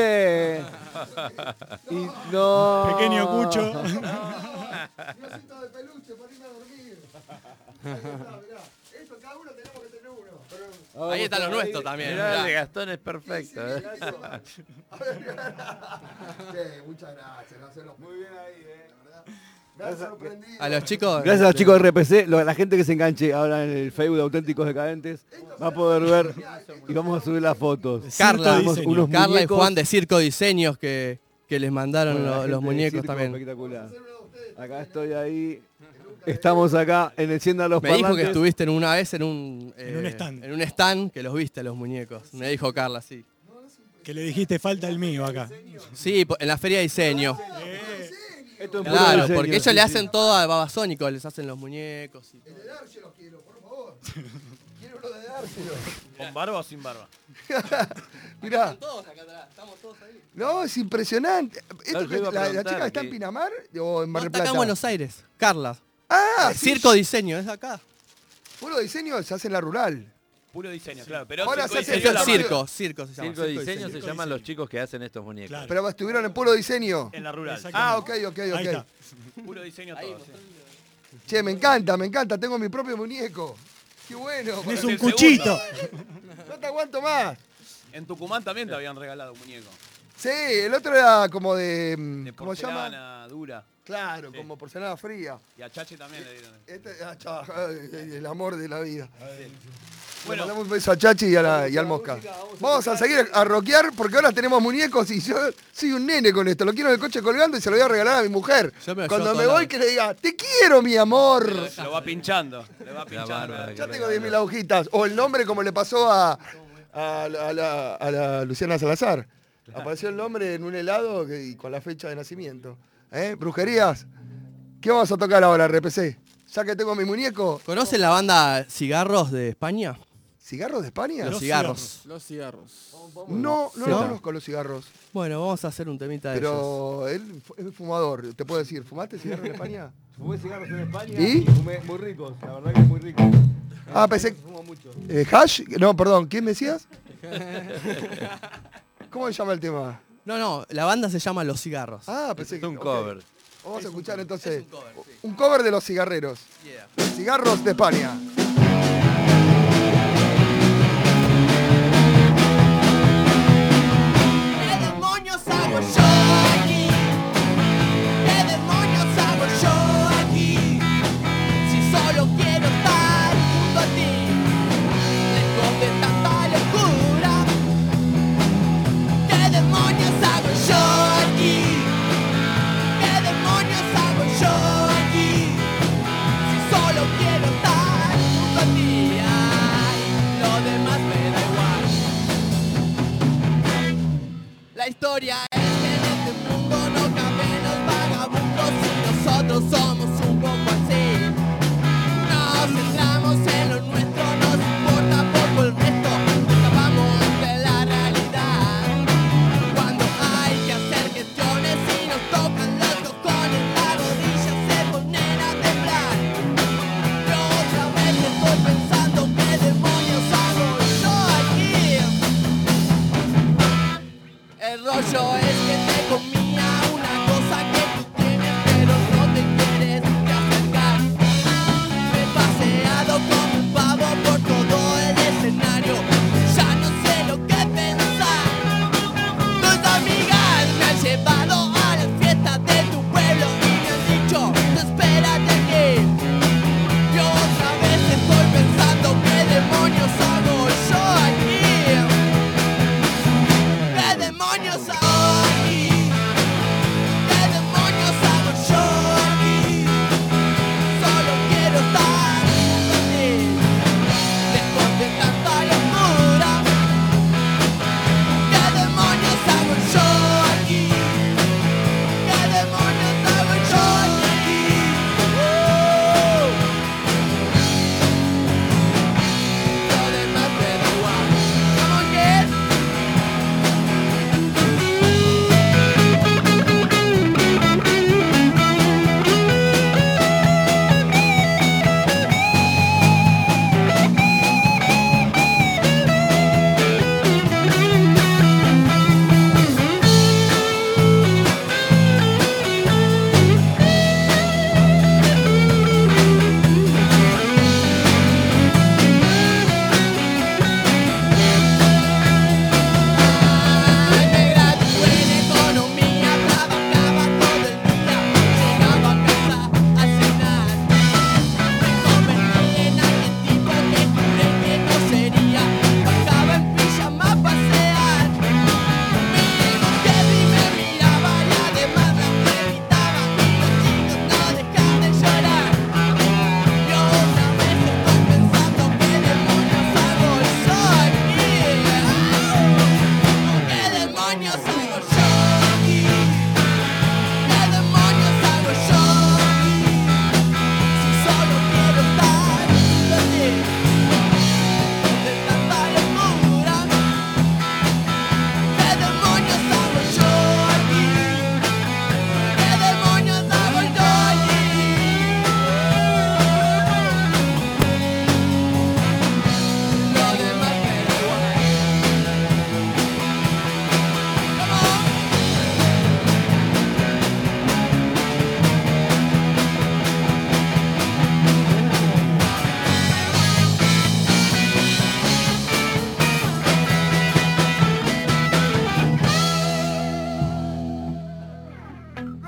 Y no. Pequeño Cucho. Diosito de peluche para irme a dormir. Ahí está, mirá. Esto cada uno tenemos que tener uno. Pero... Ahí está lo nuestro también. Mirá, el de Gastón es perfecto. Muchas gracias. Muy bien ahí, A los chicos. Gracias a los chicos de RPC. La gente que se enganche ahora en el Facebook de Auténticos Decadentes va a poder ver y vamos a subir las fotos. Carla Carla y Juan de Circo Diseños que les mandaron los muñecos también. Espectacular. Acá estoy ahí. Estamos acá en Encienda los Parlantes. Me dijo que estuviste en un stand. En un stand que los viste los muñecos. Me dijo Carla, sí. Que le dijiste falta el mío acá. Sí, en la feria de diseño. Esto es claro, diseño, porque ellos le hacen todo a Babasónico, les hacen los muñecos. Y el de Dárselo quiero, por favor. Quiero lo de Dárselo. ¿Con barba o sin barba? Mirá. Están todos acá atrás, estamos todos ahí. No, es impresionante. ¿La chica está en Pinamar o en Mar del Plata? Está acá en Buenos Aires, Carla. Circo Diseño, es acá. Puro diseño se hace en la rural. Puro diseño, claro. Pero ahora Circo se hace Diseño Circo se llama. Circo Diseño se llaman los chicos que hacen estos muñecos. Claro. Pero estuvieron en Puro Diseño. En la rural. Ok. Ahí está. Puro diseño todo. Che, me encanta. Tengo mi propio muñeco. Qué bueno. Es un cuchito. No te aguanto más. En Tucumán también te habían regalado un muñeco. Sí, el otro era como de ¿cómo se llama? Porcelana dura. Claro, como porcelana fría. Y a Chachi también le dieron. El amor de la vida. Bueno, le mandamos un beso a Chachi y al Mosca. Vamos a seguir a rockear porque ahora tenemos muñecos y yo soy un nene con esto. Lo quiero en el coche colgando y se lo voy a regalar a mi mujer. Cuando me voy que le diga, te quiero, mi amor. Lo va pinchando. Ya tengo 10.000 agujitas. O el nombre como le pasó a la Luciana Salazar. Apareció el nombre en un helado y con la fecha de nacimiento. ¿Brujerías? ¿Qué vamos a tocar ahora, RPC? Ya que tengo mi muñeco. ¿Conocen la banda Cigarros de España? ¿Cigarros de España? Los cigarros. No conozco los cigarros. Bueno, vamos a hacer un temita de Pero él es fumador. Te puedo decir, ¿fumaste cigarros en España? Fumé cigarros en España ¿Y? Fumé muy ricos. La verdad que es muy rico. Pensé... Fumo mucho. ¿Hash? No, perdón. ¿Quién me decías? ¿Cómo se llama el tema? No, la banda se llama Los Cigarros. Pensé que... Es un cover. Vamos a escuchar entonces cover, sí. un cover de Los Cigarreros. Yeah. Cigarros de España. ¿Qué demonios hago yo aquí? ¿Qué demonios hago yo aquí? Si solo quiero estar junto a ti, lejos de tanta locura. ¿Qué demonios hago yo aquí? ¿Qué demonios hago yo aquí? Si solo quiero estar junto a ti, ay, lo demás me da igual. La historia es que en este mundo no caben los vagabundos y nosotros somos un poco así. Nos centramos en lo nuestro, nos importa poco el resto, escapamos de la realidad. Cuando hay que hacer gestiones y nos tocan los cojones, las rodillas se ponen a temblar. Yo otra vez estoy pensando qué demonios hago yo aquí. El rollo es que te comía una cosa que tú tienes pero no te quieres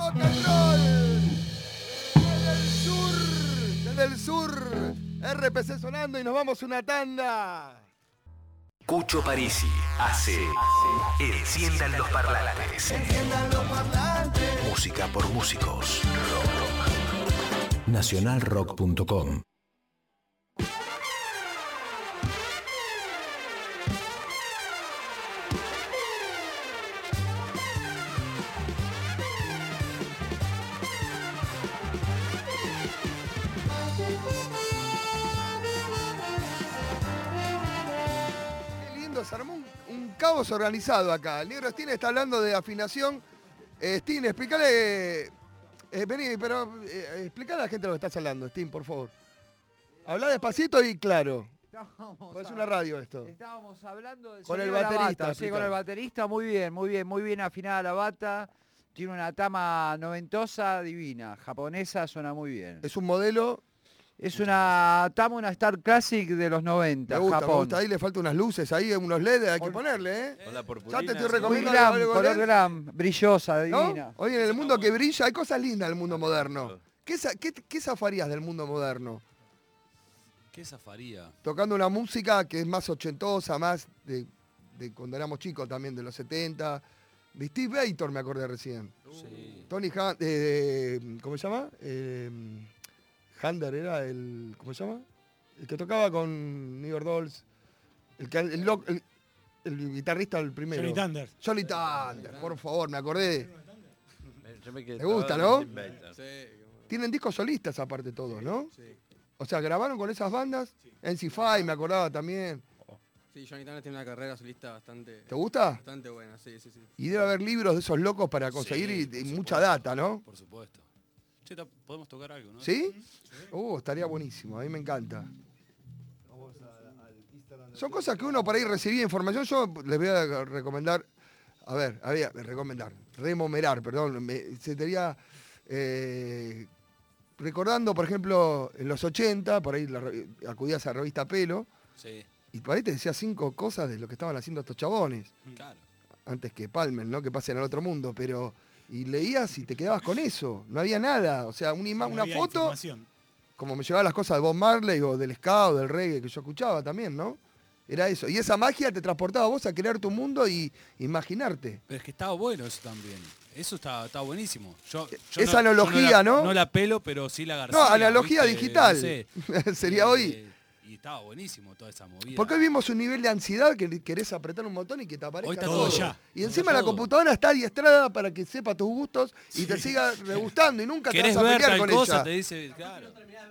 rock and roll. Desde el sur, RPC sonando y nos vamos una tanda. Cucho Parisi hace Enciendan los parlantes. Enciendan los parlantes. Música por músicos. Nacionalrock.com. Se armó un caos organizado acá. El negro Steen está hablando de afinación. Steen, explícale. Vení, pero explícale a la gente lo que estás hablando, Steen, por favor. Habla despacito y claro. Es una radio esto. Estábamos hablando con el baterista. Sí, con el baterista, muy bien afinada la bata. Tiene una tama noventosa divina, japonesa, suena muy bien. Es un modelo. Es una tama, una Star Classic de los 90, me gusta, Japón. Me gusta, ahí le faltan unas luces, ahí unos LED, hay que ponerle, ¿eh? Ya te estoy recomendando. Color glam, brillosa, divina. ¿No? Hoy en el mundo que brilla, hay cosas lindas del mundo moderno. ¿Qué zafarías del mundo moderno? ¿Qué zafaría? Tocando una música que es más ochentosa, más de cuando éramos chicos también, de los 70. De Steve Bator me acordé recién. Sí. Tony Hunt, ¿cómo se llama? Hander era el. ¿Cómo se llama? El que tocaba con New York Dolls. El guitarrista, el primero. Johnny Thunder. Johnny Thunder, por favor, me acordé. Me gusta, ¿no? Sí. Tienen discos solistas aparte todos, ¿no? Sí. O sea, grabaron con esas bandas. Sí. NC5 me acordaba también. Sí, Johnny Thunder tiene una carrera solista bastante... ¿Te gusta? Bastante buena, sí. Y debe haber libros de esos locos para conseguir y mucha data, ¿no? Por supuesto. Che, podemos tocar algo, ¿no? ¿Sí? Estaría buenísimo, a mí me encanta. Son cosas que uno por ahí recibía información. Yo les voy a recomendar, rememorar, perdón. Sería recordando, por ejemplo, en los 80, por ahí acudías a la revista Pelo. Sí. Y por ahí te decía 5 cosas de lo que estaban haciendo estos chabones. Claro. Antes que Palmer, ¿no? Que pasen al otro mundo, pero... Y leías y te quedabas con eso. No había nada. O sea, una foto... Como me llevaba las cosas de Bob Marley o del ska o del reggae que yo escuchaba también, ¿no? Era eso. Y esa magia te transportaba a vos a crear tu mundo y imaginarte. Pero es que estaba bueno eso también. Eso está buenísimo. Esa analogía, ¿no? No la pelo, pero sí la García. No, analogía ¿viste? digital. No sé. Sería hoy. Y estaba buenísimo toda esa movida. Porque hoy vimos un nivel de ansiedad que querés apretar un botón y que te aparezca hoy está todo. ya. Y encima la computadora está adiestrada para que sepa tus gustos y te siga regustando y nunca te vas a pelear con ella. Te dice, claro.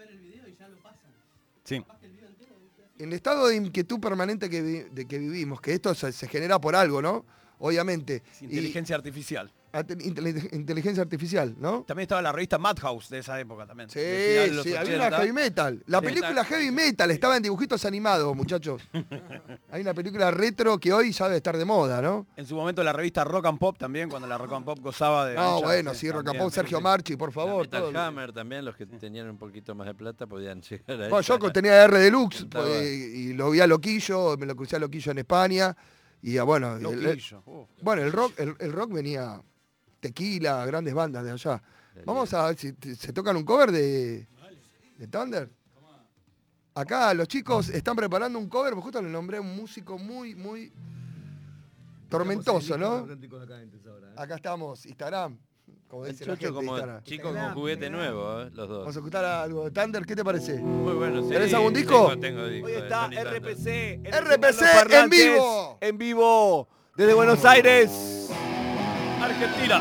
Sí. En el estado de inquietud permanente de que vivimos, que esto se genera por algo, ¿no? Obviamente. Inteligencia artificial. Inteligencia artificial, ¿no? También estaba la revista Madhouse de esa época también. Sí, había una heavy metal. La película Heavy Metal estaba en dibujitos animados, muchachos. Hay una película retro que hoy ya debe estar de moda, ¿no? En su momento la revista Rock and Pop también, cuando la Rock and Pop gozaba de... No, bueno, sí, Rock and Pop, Sergio Marchi, por favor. Metal Hammer también, los que tenían un poquito más de plata podían llegar a bueno, yo tenía R Deluxe y lo vi a Loquillo, me lo crucé a Loquillo en España. Y bueno, el rock venía... Tequila, grandes bandas de allá. Vamos a ver si se tocan un cover de Thunder. Acá los chicos están preparando un cover, porque justo le nombré a un músico muy, muy tormentoso, ¿no? Acá estamos, Instagram. Como dice la gente, como Instagram. chicos con juguete nuevo, los dos. Vamos a escuchar algo de Thunder, ¿qué te parece? Muy bueno, sí. ¿Tenés algún disco? Tengo disco. Hoy está RPC. RPC en vivo. En vivo, desde Buenos Aires, Argentina.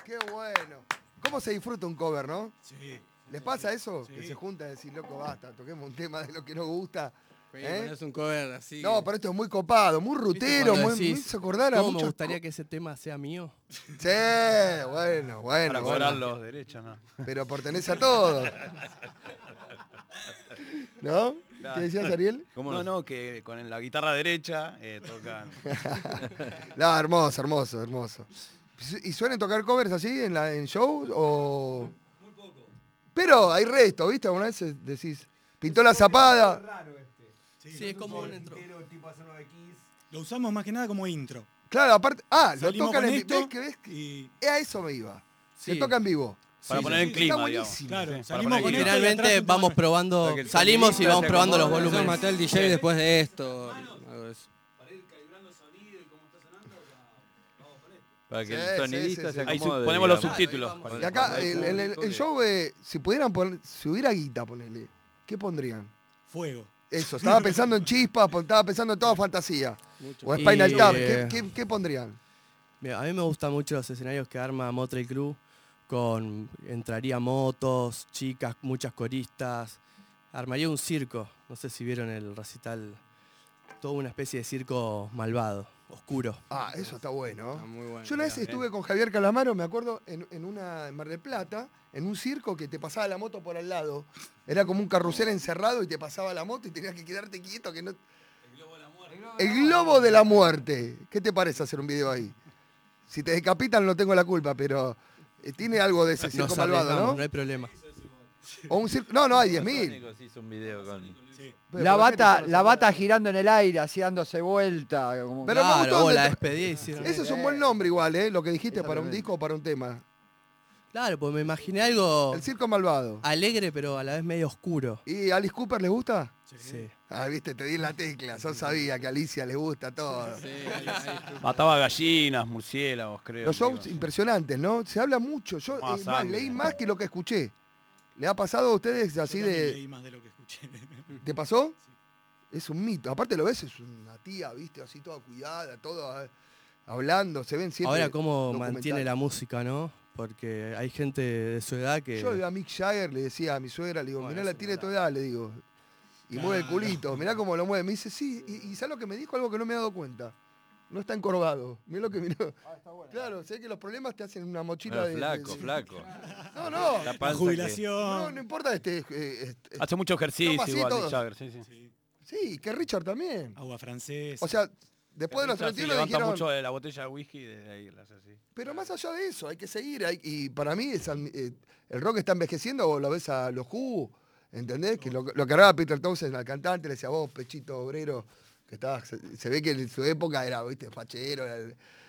Qué bueno. ¿Cómo se disfruta un cover, no? Sí. ¿Les pasa eso? Sí. Que se juntan y decir, loco, basta, toquemos un tema de lo que nos gusta. Es un cover así. No, pero esto es muy copado, muy rutero, Cuando muy decís, hizo acordar a ¿cómo me muchas gustaría que ese tema sea mío? Sí, bueno. Para cobrar bueno. los derechos, ¿no? Pero pertenece a todos. ¿No? ¿Qué decías, Ariel? No, que con la guitarra derecha tocan. No, hermoso, hermoso, hermoso. ¿Y suelen tocar covers así en show o...? Muy poco. Pero hay resto, ¿viste? Alguna vez decís, pintó la zapada. Sí, es como un intro. Lo usamos más que nada como intro. Claro, aparte... lo Salimos tocan con en esto vivo. ¿Ves que a eso me iba. Se Sí. toca en vivo. Para poner en clima, está digamos. buenísimo. Claro, Sí, salimos para con poner esto y Generalmente atrás un vamos tema. probando, Para que el salimos y sonidista vamos se probando los acomode. Vamos a volúmenes. matar el DJ después de esto. Algo de eso. Para que Sí, el sonidista sí, se sí. Ahí acomode. ponemos los digamos. subtítulos. Y acá, el show, si pudieran poner, si hubiera guita, ponele, ¿qué pondrían? Fuego. Eso, estaba pensando en chispas, estaba pensando en toda fantasía. O Y, Spinal Tap, ¿qué pondrían? Mira, a mí me gustan mucho los escenarios que arma Motley Crue, entraría motos, chicas, muchas coristas. Armaría un circo, no sé si vieron el recital, toda una especie de circo malvado, oscuro. Ah, eso está bueno. Está muy bueno. Yo una vez estuve con Javier Calamaro, me acuerdo, en Mar del Plata, en un circo que te pasaba la moto por al lado. Era como un carrusel encerrado y te pasaba la moto y tenías que quedarte quieto. Que no... El globo de la muerte. ¿Qué te parece hacer un video ahí? Si te decapitan no tengo la culpa, pero tiene algo de ese circo Nos malvado, arriesgamos, ¿no? no hay problema. O un circo... No, hay 10.000. Sónicos hizo un video con... La bata girando en el aire, así dándose vuelta. Como... Pero me Claro, gustó o la donde- despedida hicieron. Ese es un buen nombre igual, lo que dijiste para un Exactamente. disco o para un tema. Claro, pues me imaginé algo El circo malvado. alegre, pero a la vez medio oscuro. ¿Y Alice Cooper les gusta? Sí. Ah, viste, te di en la tecla. Yo sabía que a Alicia le gusta todo. Mataba gallinas, murciélagos, creo. Los shows digo. impresionantes, ¿no? Se habla mucho. Yo Más es más, sangre. leí más que lo que escuché. ¿Le ha pasado a ustedes así Yo también de... leí más de lo que escuché. ¿Te pasó? Es un mito. Aparte lo ves, es una tía, viste, así toda cuidada, todo hablando. Se ven siempre Ahora cómo documentales. mantiene la música, ¿no? Porque hay gente de su edad que... Yo a Mick Jagger le decía a mi suegra, le digo, mirá la tiene de tu edad, le digo. Y mueve el culito, mirá cómo lo mueve. Me dice, sí, y ¿sabes lo que me dijo? Algo que no me he dado cuenta. No está encorvado. Mirá lo que miró. Claro, sé que los problemas te hacen una mochila Bueno, de... flaco. No, no. La La panza jubilación. No, no importa Hace mucho ejercicio Toma así igual, todos. Mick Jagger, sí, sí. Sí, que Richard también. Agua francesa. O sea, después de los Richard, sí, 31 levanta dijeron... mucho de la botella de whisky y desde ahí la hace así. Pero más allá de eso, hay que seguir. Y para mí el rock está envejeciendo, vos lo ves a los Who, ¿entendés? Que lo cargaba Peter Townsend al cantante, le decía, vos, pechito obrero, que estaba, se ve que en su época era, viste, fachero, era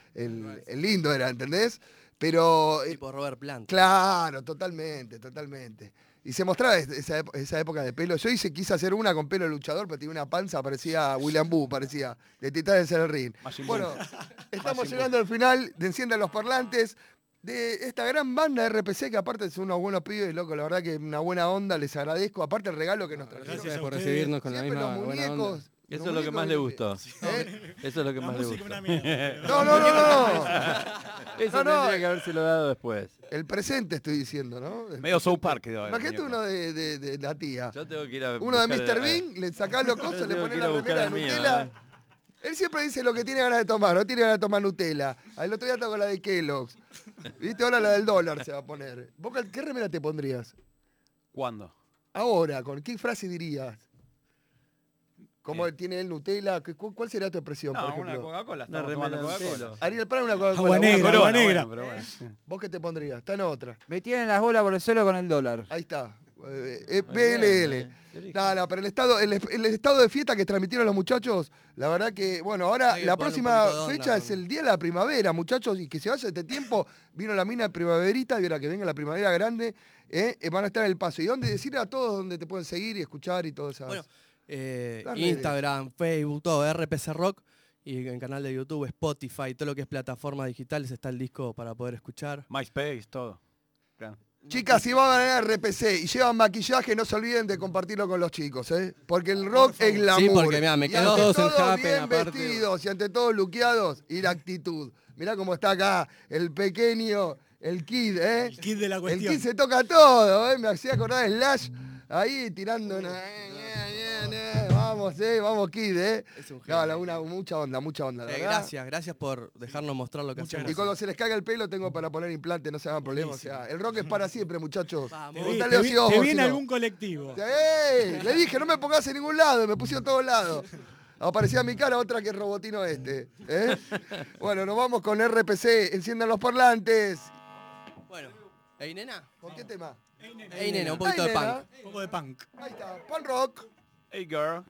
el lindo era, ¿entendés? Pero... tipo Robert Plant. Claro, totalmente, totalmente. Y se mostraba esa época de pelo. Yo quise hacer una con pelo de luchador, pero tenía una panza, parecía William Boo, parecía de Titanes en el Ring. Bueno, estamos llegando al final de Enciendan los Parlantes, de esta gran banda de RPC, que aparte son unos buenos pibes, loco, la verdad que una buena onda, les agradezco. Aparte el regalo que nos trajeron. Gracias por recibirnos con la Siempre misma los buena onda. muñecos. Eso los es lo que muñecos más de- le gustó. ¿Eh? Eso es lo que más le música gustó. una mierda. No. Eso tendría que habérselo dado después. El presente estoy diciendo, ¿no? Medio South Park quedó. Imagínate uno de la tía. Yo tengo que ir a Uno de buscar Mr. Bean, le sacás los cosas, Yo le tengo pones que ir la a buscar remera de el mío, Nutella. Él siempre dice lo que tiene ganas de tomar, no tiene ganas de tomar Nutella. El otro día estaba con la de Kellogg's. ¿Viste? Ahora la del dólar se va a poner. ¿Vos qué remera te pondrías? ¿Cuándo? Ahora, ¿con qué frase dirías? ¿Cómo tiene el Nutella? ¿Cuál será tu expresión, por No, una ejemplo? Coca-Cola. Una Estamos remera tomando de Coca-Cola. Ariel, para una Coca-Cola. Agua negra, Una agua Corona. negra. Bueno, pero bueno, sí. ¿Vos qué te pondrías? Está en otra. Me tienen las bolas por el suelo con el dólar. Ahí está. BLL. No, pero el estado de fiesta que transmitieron los muchachos, la verdad que, bueno, ahora Hay que la poner un próxima poquito de onda fecha es con- el día de la primavera, muchachos, y que se vaya este tiempo. Vino la mina de primaverita, y ahora que venga la primavera grande, van a estar en el paso. ¿Y dónde decir a todos dónde te pueden seguir y escuchar y todo eso? Bueno, Las redes. Instagram, Facebook, todo, RPC Rock. Y en canal de YouTube, Spotify, todo lo que es plataformas digitales, está el disco para poder escuchar. MySpace, todo. Claro. Chicas, si van a RPC y llevan maquillaje, no se olviden de compartirlo con los chicos, ¿eh? Porque el rock es glamour. Sí, porque mirá, me Y quedo ante todos en todo Happen, bien aparte. vestidos y ante todos luqueados y la actitud. Mirá cómo está acá el pequeño El Kid, ¿eh? El Kid de la El cuestión. Kid se toca todo, ¿eh? Me hacía acordar de Slash ahí tirando una... Vamos Kid, ¿eh? Es un No, genio. mucha onda, la verdad. Gracias por dejarnos mostrar lo que hacemos. Y cuando se les caiga el pelo tengo para poner implante, no se hagan problemas. O sea, el rock es para siempre, muchachos. Preguntale a Ozzy Te Osbourne, viene si no. algún colectivo. Le dije, no me pongas en ningún lado, y me pusieron en todos lados. Aparecía mi cara otra que el robotino este. ¿eh? Bueno, nos vamos con RPC, enciendan los parlantes. Bueno, ¿ey, nena? ¿Con qué tema? Ey, nena, un poquito de punk. Un poco de punk. Ahí está, punk rock. Hey girl.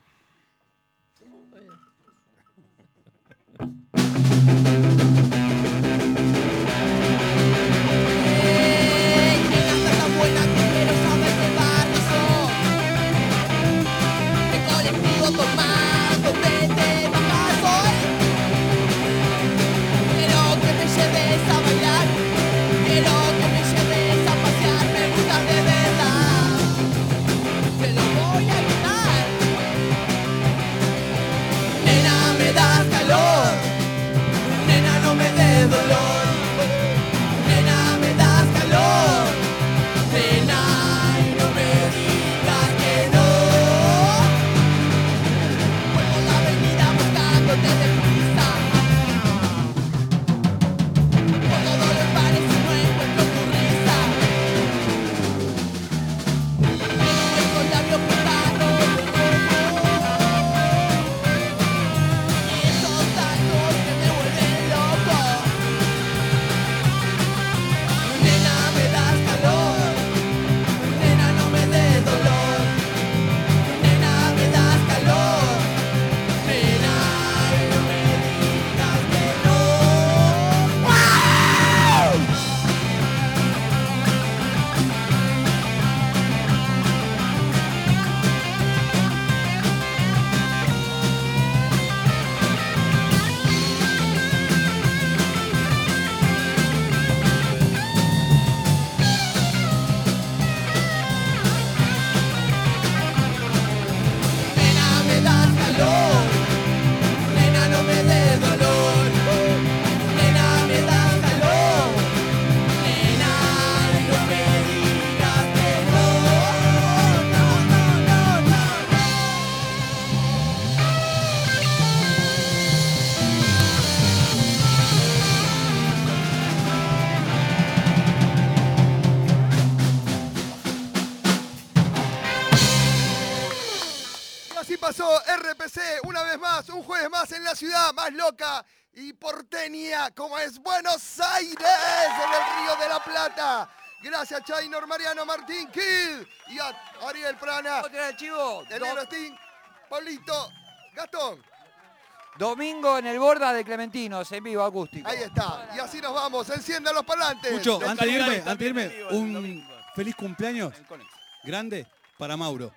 pasó RPC una vez más, un jueves más en la ciudad más loca y porteña como es Buenos Aires, en el Río de la Plata. Gracias Chainor, Mariano, Martín, Kid y a Ariel Prana. Otra chivo. El negro Sting, Pablito, Gastón. Domingo en el Borda de Clementinos, en vivo acústico. Ahí está. Y así nos vamos. Enciendan los parlantes. Mucho, antes de irme, un feliz cumpleaños grande para Mauro.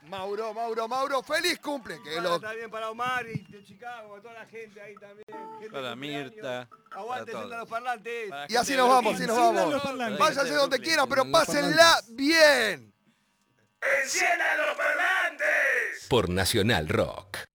Mauro, feliz cumple. Que Bueno, también para Omar y de Chicago, a toda la gente ahí también. Gente Para de Mirta. Aguante, para enciendan los parlantes. Y así nos vamos, así nos vamos. Váyanse donde quieran, pero pásenla bien. ¡Enciendan los parlantes! Por Nacional Rock.